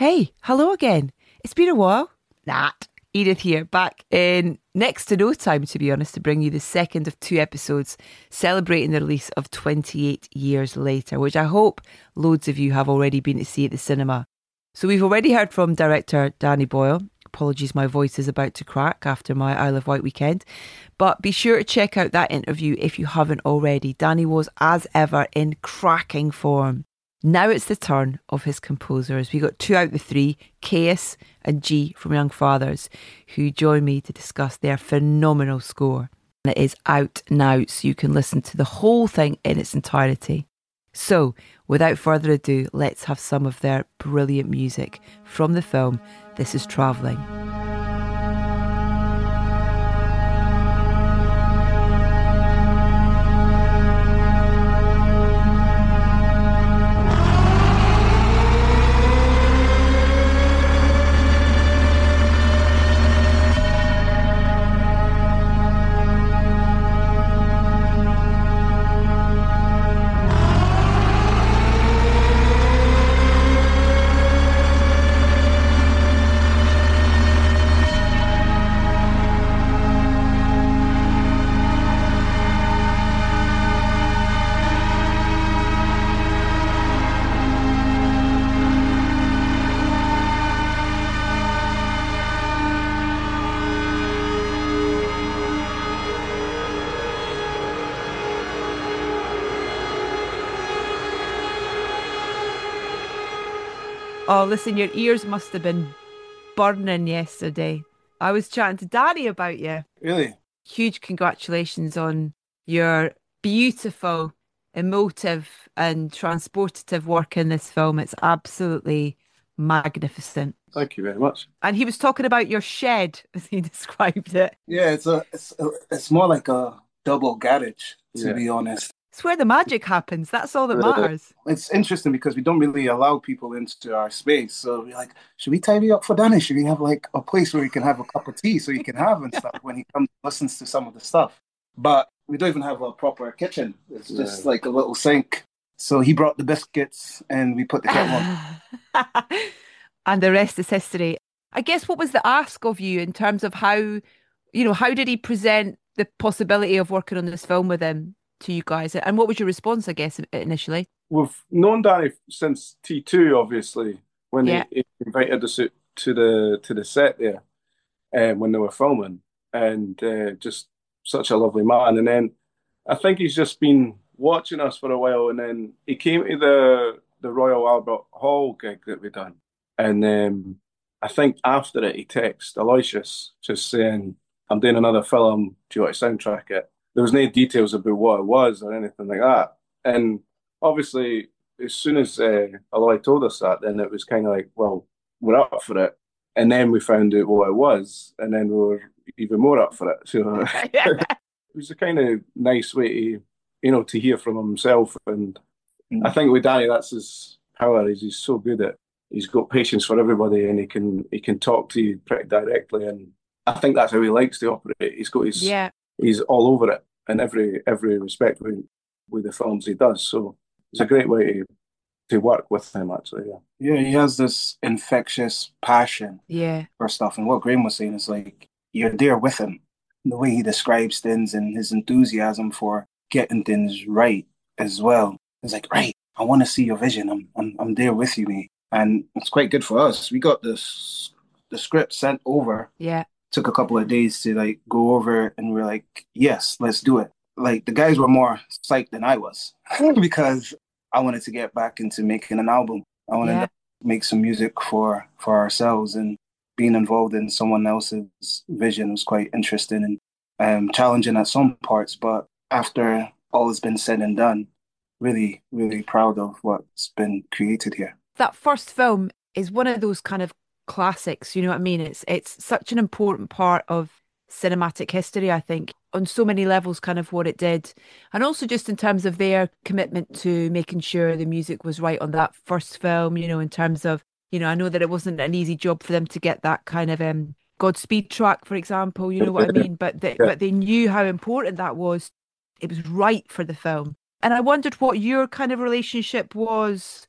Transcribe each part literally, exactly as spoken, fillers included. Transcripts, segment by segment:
Hey, hello again. It's been a while. Nat. Edith here, back in next to no time, to be honest, to bring you the second of two episodes celebrating the release of twenty-eight years later, which I hope loads of you have already been to see at the cinema. So we've already heard from director Danny Boyle. Apologies, my voice is about to crack after my Isle of Wight weekend. But be sure to check out that interview if you haven't already. Danny was, as ever, in cracking form. Now it's the turn of his composers. We got two out of the three, Caius and G from Young Fathers, who join me to discuss their phenomenal score. And it is out now, so you can listen to the whole thing in its entirety. So, without further ado, let's have some of their brilliant music from the film This Is Travelling. Oh, listen, your ears must have been burning yesterday. I was chatting to Danny about you. Really? Huge congratulations on your beautiful, emotive and transportative work in this film. It's absolutely magnificent. Thank you very much. And he was talking about your shed, as he described it. Yeah, it's a it's a, it's more like a double garage, to Yeah. be honest. It's where the magic happens. That's all that Uh, matters. It's interesting because we don't really allow people into our space. So we're like, should we tidy up for Danny? Should we have like a place where he can have a cup of tea so he can have and stuff when he comes listens to some of the stuff? But we don't even have a proper kitchen. It's just No. like a little sink. So he brought the biscuits and we put the kettle on. And the rest is history. I guess what was the ask of you in terms of how, you know, how did he present the possibility of working on this film with him to you guys? And what was your response, I guess, initially? We've known Danny since T two, obviously, when Yeah. he, he invited us out to the to the set there, um, when they were filming, and uh, just such a lovely man. And then I think he's just been watching us for a while, and then he came to the the Royal Albert Hall gig that we done, and um, I think after it he texted Aloysius just saying, "I'm doing another film. Do you want to soundtrack it?" There was no details about what it was or anything like that, and obviously, as soon as uh, Aloy told us that, then it was kind of like, well, we're up for it. And then we found out what it was, and then we were even more up for it. So it was a kind of nice way to, you know, to hear from himself. And I think with Danny, that's his power. Is he's so good at. He's got patience for everybody, and he can he can talk to you pretty directly. And I think that's how he likes to operate. He's got his Yeah. he's all over it in every every respect with with the films he does. So it's a great way to to work with him, actually. Yeah. Yeah, he has this infectious passion Yeah. for stuff. And what Graham was saying is like, you're there with him. The way he describes things and his enthusiasm for getting things right as well. It's like, right, I want to see your vision. I'm, I'm, I'm there with you, mate. And it's quite good for us. We got this, the script sent over. Yeah. Took a couple of days to like go over it, and we're like, yes, let's do it. Like the guys were more psyched than I was because I wanted to get back into making an album. I wanted Yeah. to make some music for for ourselves, and being involved in someone else's vision was quite interesting and um, challenging at some parts. But after all has been said and done, really, really proud of what's been created here. That first film is one of those kind of classics, you know what I mean? It's it's such an important part of cinematic history, I think, on so many levels, kind of what it did. And also just in terms of their commitment to making sure the music was right on that first film, you know, in terms of, you know, I know that it wasn't an easy job for them to get that kind of um Godspeed track, for example, you know what I mean? But they, Yeah. but they knew how important that was. It was right for the film. And I wondered what your kind of relationship was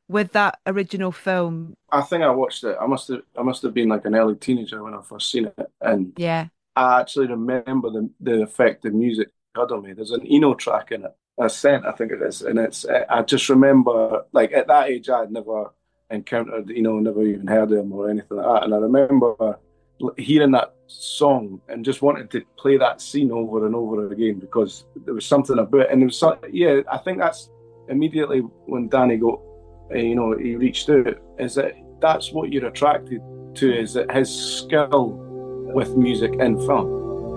with that original film? I think I watched it. I must have I must have been like an early teenager when I first seen it, and Yeah. I actually remember the the effect the music had on me. There's an Eno track in it, Ascent, I think it is, and it's I just remember like at that age I had never encountered, you know, never even heard of him or anything like that, and I remember hearing that song and just wanting to play that scene over and over again because there was something about it, and it was so, yeah, I think that's immediately when Danny got, uh, you know, he reached out, is that that's what you're attracted to, is that his skill with music in film.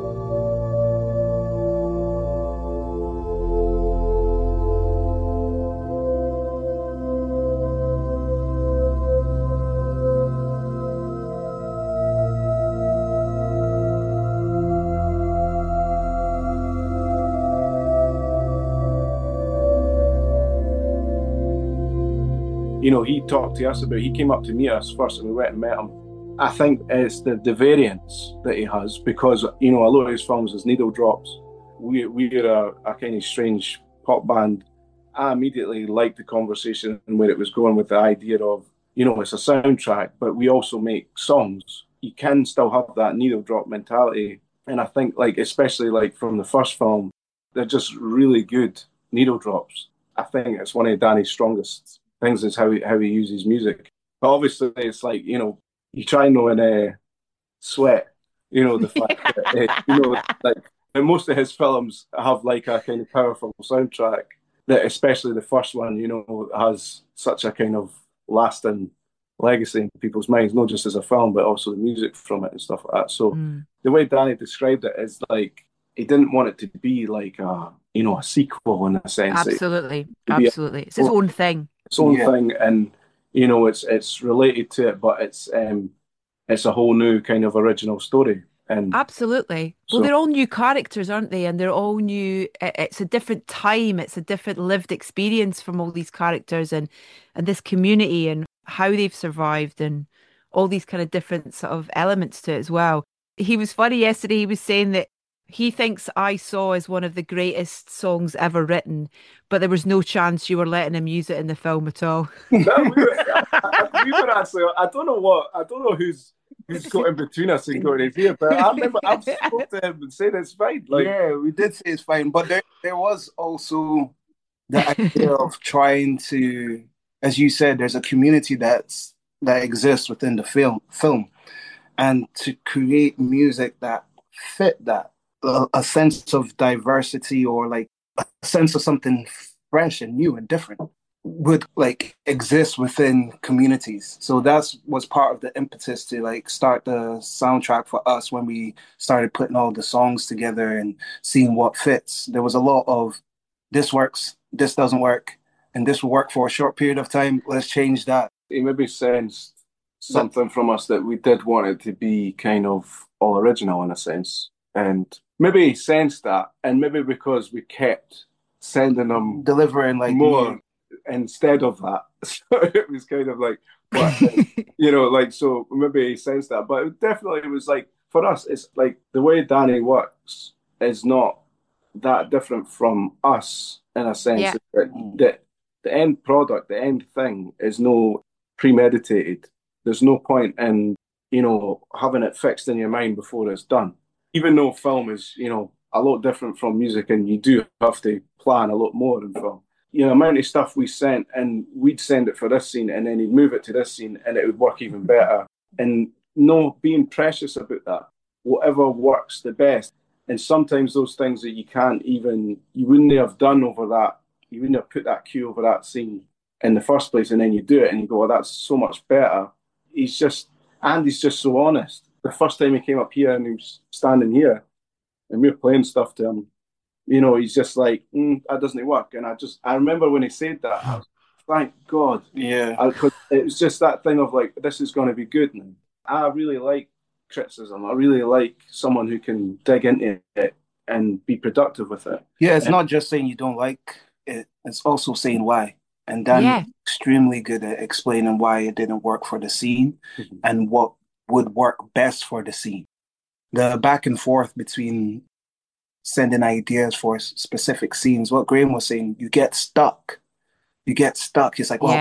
You know, he talked to us about, he came up to meet us first and we went and met him. I think it's the, the variance that he has because, you know, a lot of his films is needle drops. We, we're a, a kind of strange pop band. I immediately liked the conversation and where it was going with the idea of, you know, it's a soundtrack, but we also make songs. You can still have that needle drop mentality. And I think, like, especially like from the first film, they're just really good needle drops. I think it's one of Danny's strongest things is how he, how he uses music. But obviously, it's like, you know, you try and know in uh, Sweat, you know, the fact that, uh, you know, like, and most of his films have like a kind of powerful soundtrack that, especially the first one, you know, has such a kind of lasting legacy in people's minds, not just as a film, but also the music from it and stuff like that. So mm. the way Danny described it is like, he didn't want it to be like a, you know, a sequel in a sense. Absolutely. It, Absolutely. A, it's its own thing. Its own yeah. thing. And, you know, it's it's related to it, but it's um it's a whole new kind of original story. And absolutely. So, well, they're all new characters, aren't they? And they're all new. It's a different time. It's a different lived experience from all these characters and and this community and how they've survived and all these kind of different sort of elements to it as well. He was funny yesterday. He was saying that he thinks I Saw is one of the greatest songs ever written, but there was no chance you were letting him use it in the film at all. No, we, were, we were actually, I don't know what, I don't know who's who's got in between us and got his ear, but I remember I've spoken to him and said it's fine. Like, yeah, we did say it's fine, but there, there was also the idea of trying to, as you said, there's a community that's that exists within the film, film, and to create music that fit that. A, a sense of diversity or like a sense of something fresh and new and different would like exist within communities. So that's was part of the impetus to like start the soundtrack for us when we started putting all the songs together and seeing what fits. There was a lot of this works, this doesn't work, and this will work for a short period of time. Let's change that. It maybe sensed something from us that we did want it to be kind of all original in a sense. And maybe he sensed that, and maybe because we kept sending them delivering like more instead of that, so it was kind of like, but, you know, like so maybe he sensed that. But it definitely was like for us, it's like the way Danny works is not that different from us in a sense. Yeah. That, that the end product, the end thing, is no premeditated. There's no point in, you know, having it fixed in your mind before it's done. Even though film is, you know, a lot different from music and you do have to plan a lot more in film. You know, the amount of stuff we sent and we'd send it for this scene and then he'd move it to this scene and it would work even better. And no, being precious about that. Whatever works the best. And sometimes those things that you can't even, you wouldn't have done over that, you wouldn't have put that cue over that scene in the first place and then you do it and you go, oh, that's so much better. He's just, Andy's just so honest. The first time he came up here and he was standing here and we were playing stuff to him, you know, he's just like, mm, that doesn't work. And I just, I remember when he said that, I was, thank God. Yeah. Because it was just that thing of like, this is going to be good. And I really like criticism. I really like someone who can dig into it and be productive with it. Yeah, it's and, not just saying you don't like it, it's also saying why. And Dan's yeah. extremely good at explaining why it didn't work for the scene mm-hmm. and what would work best for the scene. The back and forth between sending ideas for specific scenes, what Graham was saying, you get stuck. You get stuck. It's like, well, yeah.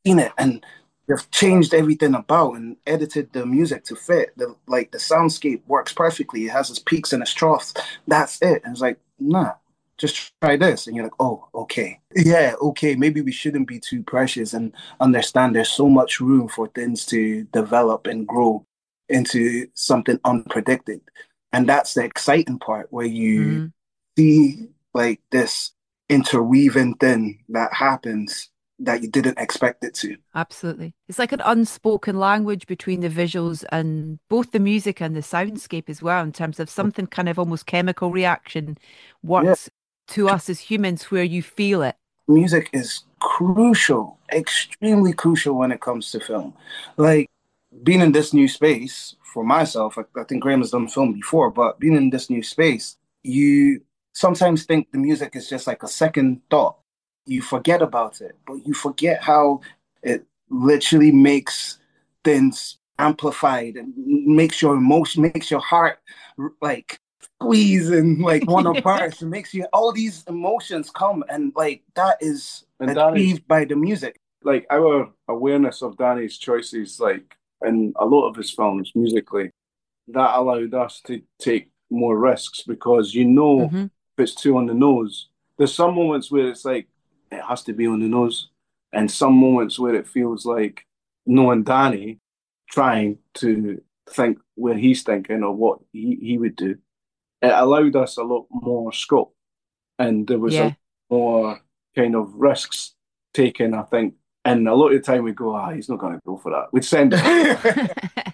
seen it, and they've changed everything about and edited the music to fit. The like the soundscape works perfectly. It has its peaks and its troughs. That's it. And it's like, nah, just try this. And you're like, oh, okay. Yeah, okay. Maybe we shouldn't be too precious and understand there's so much room for things to develop and grow into something unpredicted. And that's the exciting part where you mm. see like this interweaving thing that happens that you didn't expect it to. Absolutely. It's like an unspoken language between the visuals and both the music and the soundscape as well, in terms of something kind of almost chemical reaction works yeah. to us as humans where you feel it. Music is crucial, extremely crucial when it comes to film. Like being in this new space for myself, I, I think Graham has done film before, but being in this new space, you sometimes think the music is just like a second thought. You forget about it, but you forget how it literally makes things amplified and makes your emotion, makes your heart like squeeze and like want to burst. It makes you, all these emotions come, and like that is and achieved by the music. Like our awareness of Danny's choices, like in a lot of his films musically, that allowed us to take more risks because you know mm-hmm. if it's too on the nose. There's some moments where it's like, it has to be on the nose, and some moments where it feels like knowing Danny trying to think where he's thinking or what he, he would do. It allowed us a lot more scope, and there was yeah. a more kind of risks taken, I think. And a lot of the time we go, ah, he's not going to go for that. We'd send it.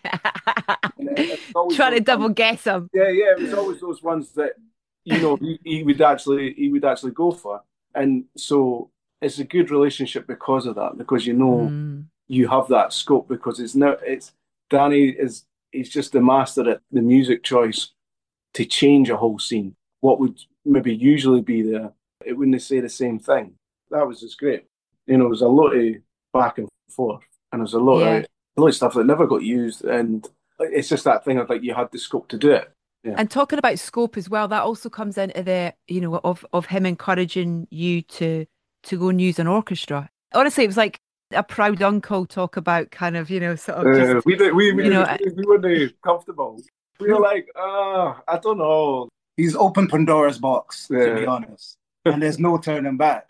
Trying to double guess him. Yeah, yeah. It was always those ones that, you know, he, he would actually he would actually go for. And so it's a good relationship because of that, because you know mm. you have that scope, because it's now it's Danny is he's just the master at the music choice to change a whole scene. What would maybe usually be there, it wouldn't say the same thing. That was just great. You know, there's a lot of back and forth, and there's a lot yeah. of a lot of stuff that never got used, and it's just that thing of like you had the scope to do it. Yeah. And talking about scope as well, that also comes into the, you know, of, of him encouraging you to to go and use an orchestra. Honestly, it was like a proud uncle talk about kind of, you know, sort of just, uh, we, we, we, you know, we, we weren't comfortable. We were like, uh, I don't know. He's opened Pandora's box, yeah. to be honest. And there's no turning back.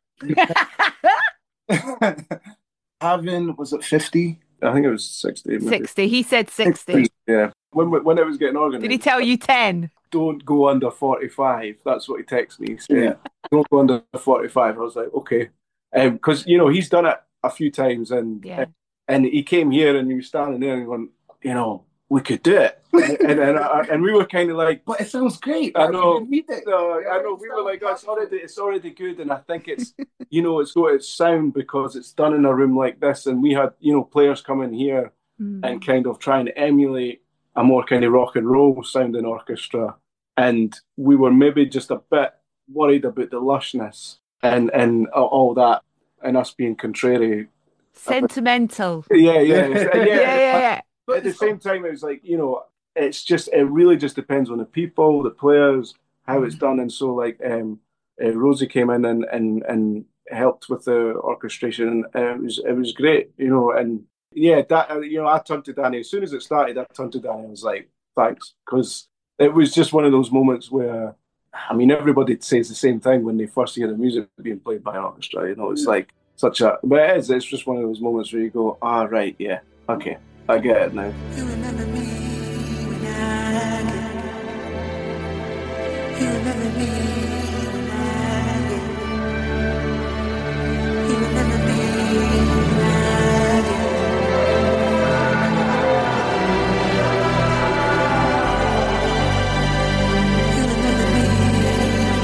Having, was it fifty? I think it was sixty. Maybe. sixty. He said sixty. sixty. Yeah. When when it was getting organised. Did he tell you ten? Don't go under forty-five. That's what he texted me. So, yeah. Don't go under forty-five. I was like, okay. Because, um, you know, he's done it a few times. And, yeah. and he came here and he was standing there and going, you know, we could do it. and, and, and, and we were kind of like, but it sounds great. I know. No, I know. We were like, oh, it's already, it's already good. And I think it's, you know, it's got its sound because it's done in a room like this. And we had, you know, players come in here mm. and kind of trying to emulate a more kind of rock and roll sounding orchestra. And we were maybe just a bit worried about the lushness and, and all that, and us being contrary. Sentimental. Yeah, yeah. yeah, yeah, yeah, yeah. But at the same time, it was like, you know, it's just, it really just depends on the people, the players, how it's done. And so, like, um, uh, Rosie came in and, and, and helped with the orchestration, and it was it was great, you know. And yeah, that you know, I turned to Danny as soon as it started. I turned to Danny. I was like, thanks, because it was just one of those moments where, I mean, everybody says the same thing when they first hear the music being played by an orchestra. You know, it's like such a, but it is. It's just one of those moments where you go, ah, right, yeah, okay. I get it now. You remember me when I get. You remember me when I get. You remember me when I get. You remember me when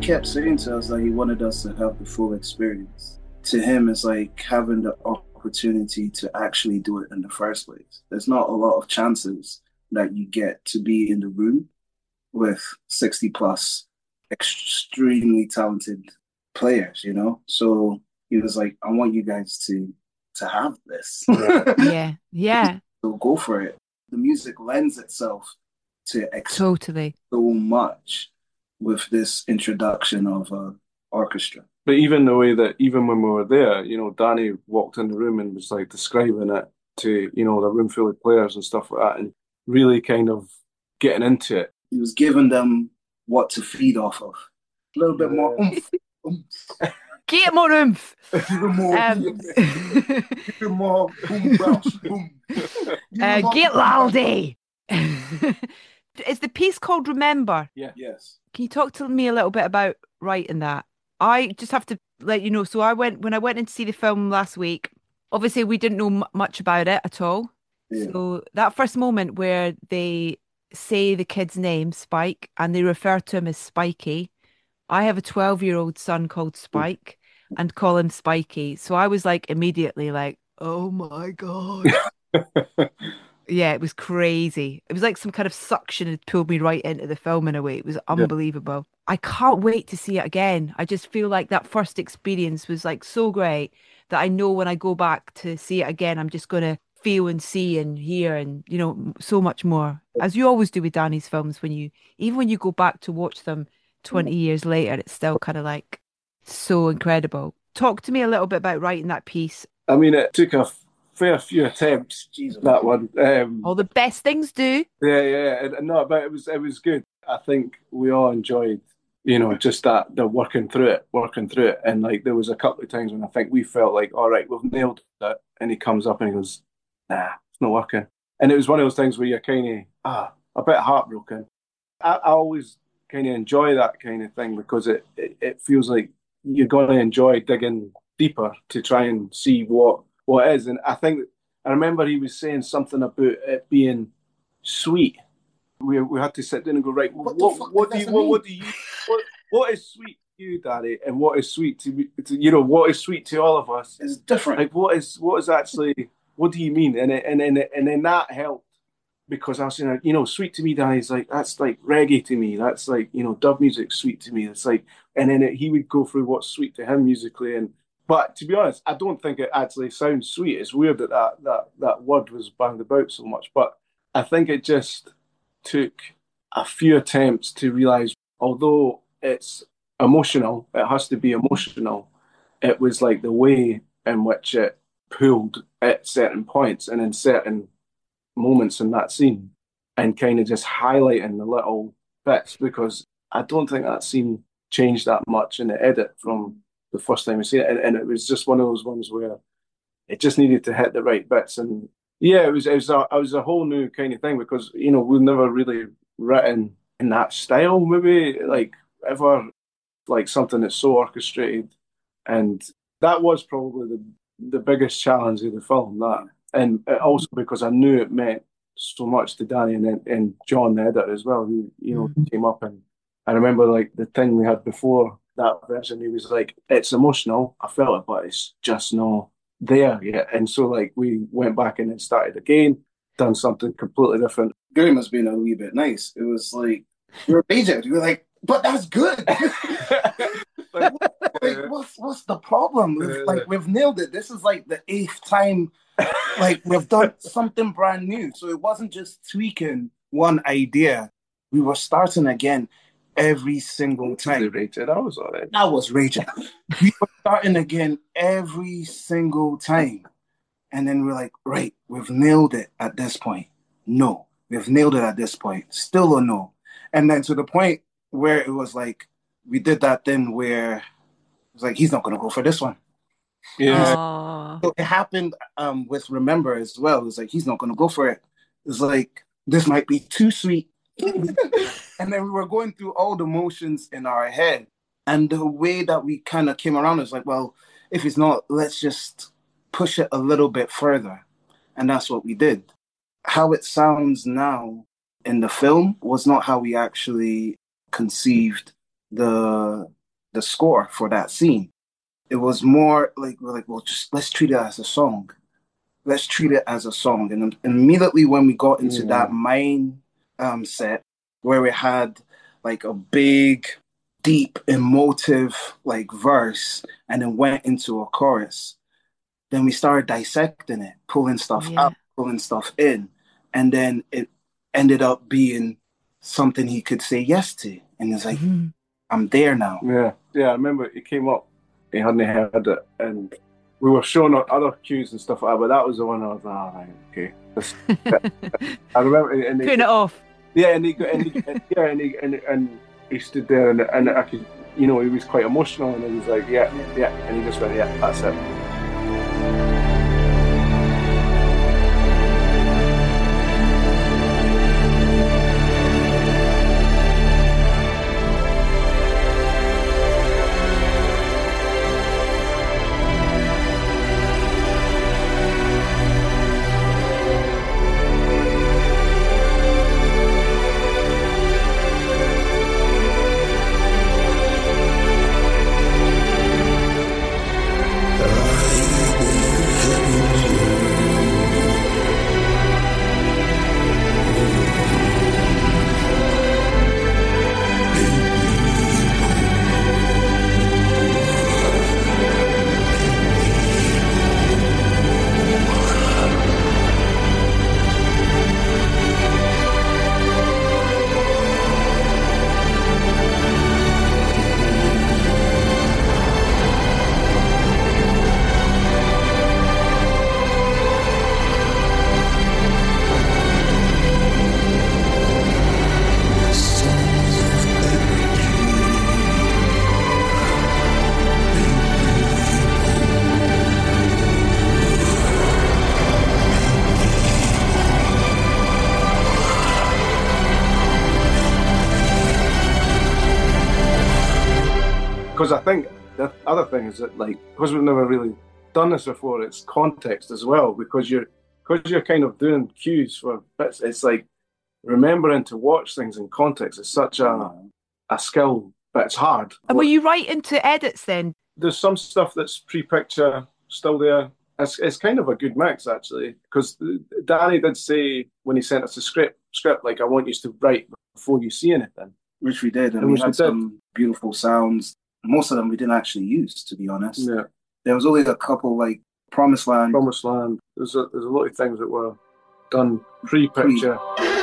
kept saying to us that he wanted us to have the full experience. To him, it's like having the opportunity to actually do it in the first place. There's not a lot of chances that you get to be in the room with sixty plus extremely talented players, you know? So he was like, I want you guys to to have this. Yeah, yeah. So go for it. The music lends itself to ex- Totally. so much with this introduction of uh, orchestra. But even the way that, even when we were there, you know, Danny walked in the room and was like describing it to, you know, the room full of players and stuff like that, and really kind of getting into it. He was giving them what to feed off of. A little bit more oomph. oomph. Get more oomph. Even more, Um, even more boom, bounce, boom. uh, get laldy. Is the piece called Remember? Yeah. Yes. Can you talk to me a little bit about writing that? I just have to let you know. So I went when I went in to see the film last week. Obviously, we didn't know m- much about it at all. Yeah. So that first moment where they say the kid's name, Spike, and they refer to him as Spiky. I have a twelve-year-old son called Spike and call him Spiky. So I was like immediately like, oh my God. Yeah, it was crazy. It was like some kind of suction had pulled me right into the film in a way. It was unbelievable. I can't wait to see it again. I just feel like that first experience was like so great that I know when I go back to see it again, I'm just going to feel and see and hear and, you know, so much more. As you always do with Danny's films, when you, even when you go back to watch them twenty years later, it's still kind of like so incredible. Talk to me a little bit about writing that piece. I mean, it took a fair few attempts, Jesus. that one. Um, All the best things do. Yeah, yeah, and, and no, but it was it was good. I think we all enjoyed, you know, just that the working through it, working through it, and like there was a couple of times when I think we felt like, all right, we've nailed it, and he comes up and he goes, nah, it's not working, and it was one of those things where you're kind of ah a bit heartbroken. I, I always kind of enjoy that kind of thing because it, it it feels like you're going to enjoy digging deeper to try and see what what it is, and I think I remember he was saying something about it being sweet. We we had to sit down and go, right, What what the fuck what, does do you that what, mean? what do you what what is sweet to you, Daddy, and what is sweet to, me- to you know what is sweet to all of us? It's different. Like what is what is actually what do you mean? And it, and then and then that helped because I was saying, you know, sweet to me, Danny is like that's like reggae to me. That's like you know dub music, sweet to me. It's like, and then it, he would go through what's sweet to him musically and. But to be honest, I don't think it actually sounds sweet. It's weird that that, that that word was banged about so much. But I think it just took a few attempts to realize, although it's emotional, it has to be emotional. It was like the way in which it pulled at certain points and in certain moments in that scene and kind of just highlighting the little bits because I don't think that scene changed that much in the edit from the first time I see it, and, and it was just one of those ones where it just needed to hit the right bits, and yeah, it was it was a it was a whole new kind of thing because you know we've never really written in that style, maybe like ever, like something that's so orchestrated, and that was probably the the biggest challenge of the film. That, and also because I knew it meant so much to Danny and and John the editor as well, who you know Mm. came up and I remember like the thing we had before that version, he was like, it's emotional, I felt it, but it's just not there yet. And so like we went back and then started again, done something completely different. Graham was being a wee bit nice. It was like we were raging. We were like, but that's good. like, like, what's what's the problem? We've, like we've nailed it. This is like the eighth time like we've done something brand new. So it wasn't just tweaking one idea. We were starting again every single time. Rated. I was all right. I was raging. We were starting again every single time. And then we're like, right, we've nailed it at this point. No, we've nailed it at this point. Still a no. And then to the point where it was like, we did that thing where it was like, he's not going to go for this one. Yeah. Aww. So it happened um, with Remember as well. It was like, he's not going to go for it. It's like, this might be too sweet. And then we were going through all the motions in our head. And the way that we kind of came around is like, well, if it's not, let's just push it a little bit further. And that's what we did. How it sounds now in the film was not how we actually conceived the the score for that scene. It was more like we're like, well, just let's treat it as a song. Let's treat it as a song. And immediately when we got into mm. that mine um, set where we had like a big, deep, emotive like verse, and then went into a chorus, then we started dissecting it, pulling stuff yeah. out, pulling stuff in, and then it ended up being something he could say yes to. And it's like, mm-hmm. I'm there now. Yeah, yeah. I remember it came up. He hadn't heard it, and we were showing other cues and stuff like that. But that was the one I was like, oh, right, okay. I remember and he, putting it off. Yeah, and he, and he and, yeah, and he and, and he stood there, and, and I could, you know, he was quite emotional, and he was like, yeah, yeah, and he just went, yeah, that's it. Because I think the other thing is that, like, because we've never really done this before, it's context as well. Because you're because you're kind of doing cues for bits. It's like remembering to watch things in context is such a a skill, but it's hard. And were you right into edits then? There's some stuff that's pre-picture still there. It's, it's kind of a good mix actually, because Danny did say when he sent us the script, script like I want you to write before you see anything, which we did, and, and we had we some beautiful sounds. Most of them we didn't actually use, to be honest. Yeah. There was only a couple, like Promised Land. Promised Land. There's a, there's a lot of things that were done pre-picture. Pre-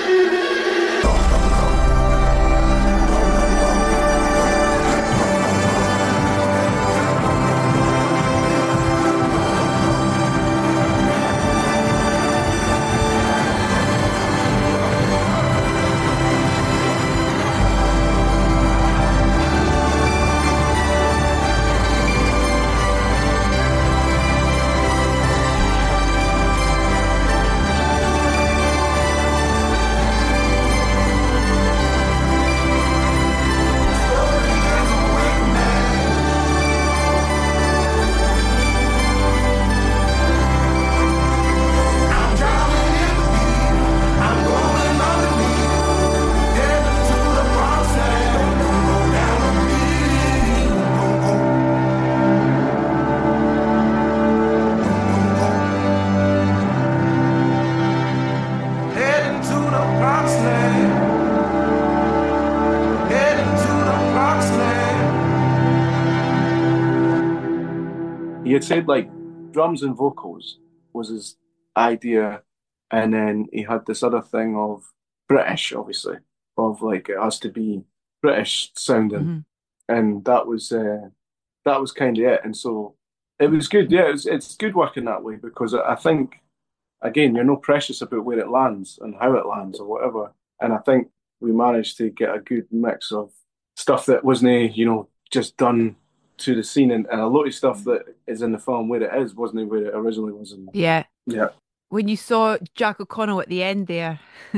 He had said like drums and vocals was his idea, and then he had this other thing of British, obviously, of like it has to be British sounding, mm-hmm. and that was uh, that was kind of it. And so it was good. Yeah, it was, it's good working that way because I think again you're no precious about where it lands and how it lands or whatever. And I think we managed to get a good mix of stuff that wasn't, you know, just done to the scene, and, and a lot of stuff that is in the film where it is wasn't where it originally was. In, yeah. Yeah. When you saw Jack O'Connell at the end there,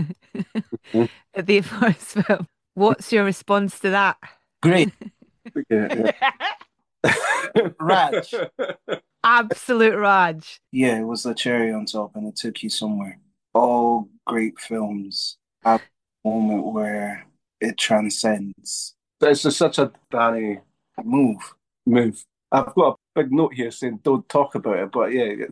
mm-hmm. at the first film, what's your response to that? Great. yeah, yeah. Raj. Absolute Raj. Yeah, it was the cherry on top and it took you somewhere. All great films have a moment where it transcends. It's just such a Danny Move. Move. I've got a big note here saying don't talk about it, but yeah.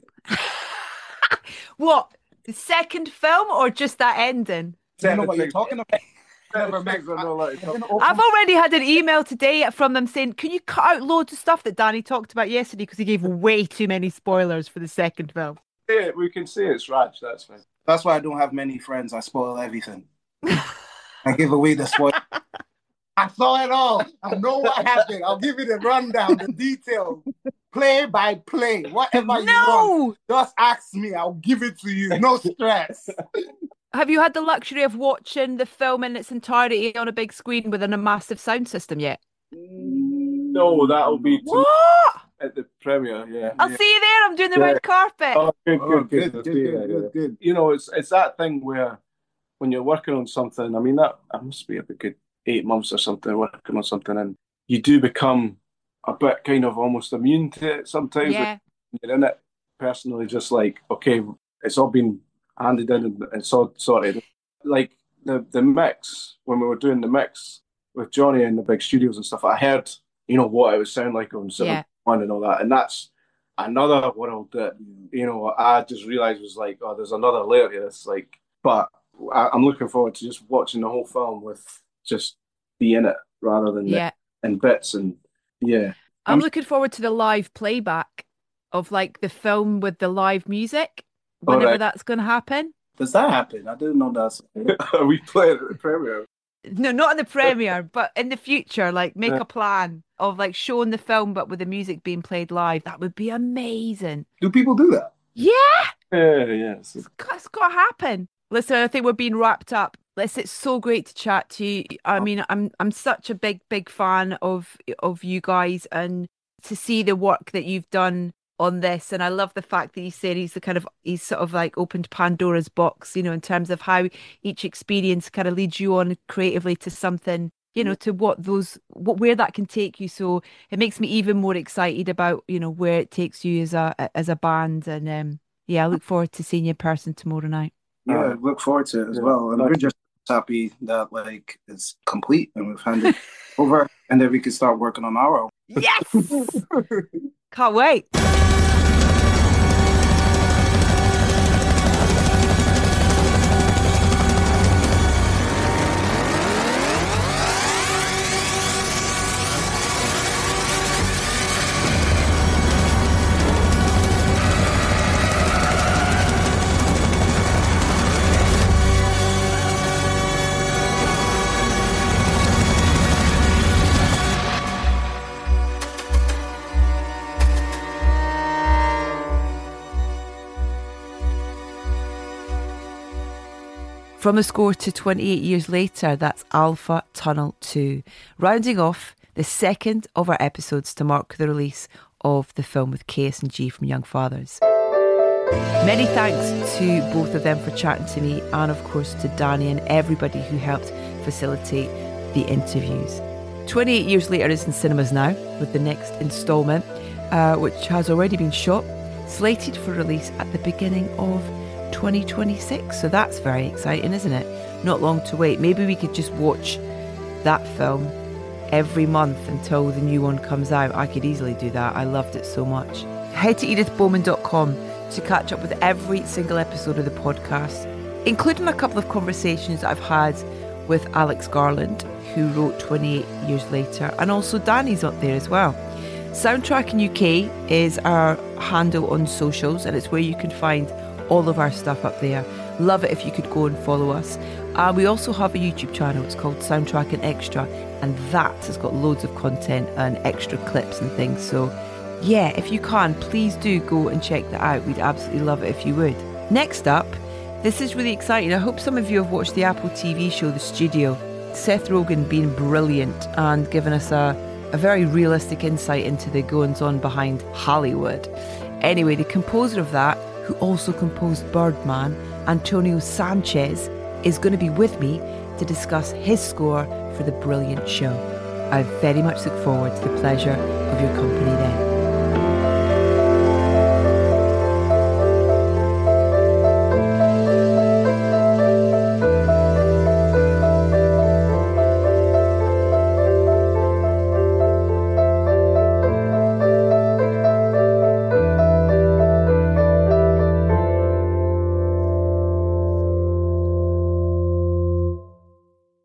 What? The second film or just that ending? I don't know what you're talking about. Never met. I've already had an email today from them saying, can you cut out loads of stuff that Danny talked about yesterday because he gave way too many spoilers for the second film. Yeah, we can say it's Raj, that's fine. That's why I don't have many friends. I spoil everything. I give away the spoil. I saw it all. I know what happened. I'll give you the rundown, the details, play by play, whatever no! you want. Just ask me. I'll give it to you. No stress. Have you had the luxury of watching the film in its entirety on a big screen within a massive sound system yet? No, that'll be what? At the premiere. Yeah, I'll yeah. see you there. I'm doing the yeah. red carpet. Oh, good, good, oh, good, good, good, good, good, good. You know, it's it's that thing where when you're working on something. I mean, that I must be a good eight months or something working on something, and you do become a bit kind of almost immune to it sometimes. Yeah. When you're in it personally, just like okay, it's all been handed in and it's all sorted. Like the the mix, when we were doing the mix with Johnny in the big studios and stuff, I heard, you know, what it would sound like on seven one yeah. and all that. And that's another world that, you know, I just realised was like, oh, there's another layer to this. Like, but I, I'm looking forward to just watching the whole film with just be in it rather than yeah. in bits. And yeah. I'm, I'm looking forward to the live playback of like the film with the live music. Whenever right. that's going to happen. Does that happen? I didn't know that's. We play it at the premiere. No, not in the premiere, but in the future, like make yeah. a plan of like showing the film, but with the music being played live. That would be amazing. Do people do that? Yeah. Yeah, yeah. It's, it's got to happen. Listen, I think we're being wrapped up. Listen, it's so great to chat to you. I mean, I'm I'm such a big, big fan of of you guys, and to see the work that you've done on this. And I love the fact that you said he's the kind of he's sort of like opened Pandora's box, you know, in terms of how each experience kind of leads you on creatively to something, you know, to what those what where that can take you. So it makes me even more excited about, you know, where it takes you as a as a band. And um yeah, I look forward to seeing you in person tomorrow night. Yeah, I look forward to it as yeah. well. And we're just happy that like it's complete and we've handed over, and then we can start working on our own. Yes. Can't wait. From the score to twenty-eight years later, that's Alpha Tunnel two, rounding off the second of our episodes to mark the release of the film with K S and G from Young Fathers. Many thanks to both of them for chatting to me, and of course to Danny and everybody who helped facilitate the interviews. twenty-eight years later is in cinemas now, with the next instalment, uh, which has already been shot, slated for release at the beginning of twenty twenty-six. So that's very exciting, isn't it? Not long to wait. Maybe we could just watch that film every month until the new one comes out. I could easily do that. I loved it so much. Head to edith bowman dot com to catch up with every single episode of the podcast, including a couple of conversations that I've had with Alex Garland, who wrote twenty-eight years later, and also Danny's up there as well. Soundtrack in U K is our handle on socials, and it's where you can find all of our stuff up there. Love it if you could go and follow us. Uh, we also have a YouTube channel. It's called Soundtrack and Extra, and that has got loads of content and extra clips and things. So yeah, if you can, please do go and check that out. We'd absolutely love it if you would. Next up, this is really exciting. I hope some of you have watched the Apple T V show The Studio. Seth Rogen being brilliant and giving us a, a very realistic insight into the goings-on behind Hollywood. Anyway, the composer of that, who also composed Birdman, Antonio Sanchez, is going to be with me to discuss his score for the brilliant show. I very much look forward to the pleasure of your company then.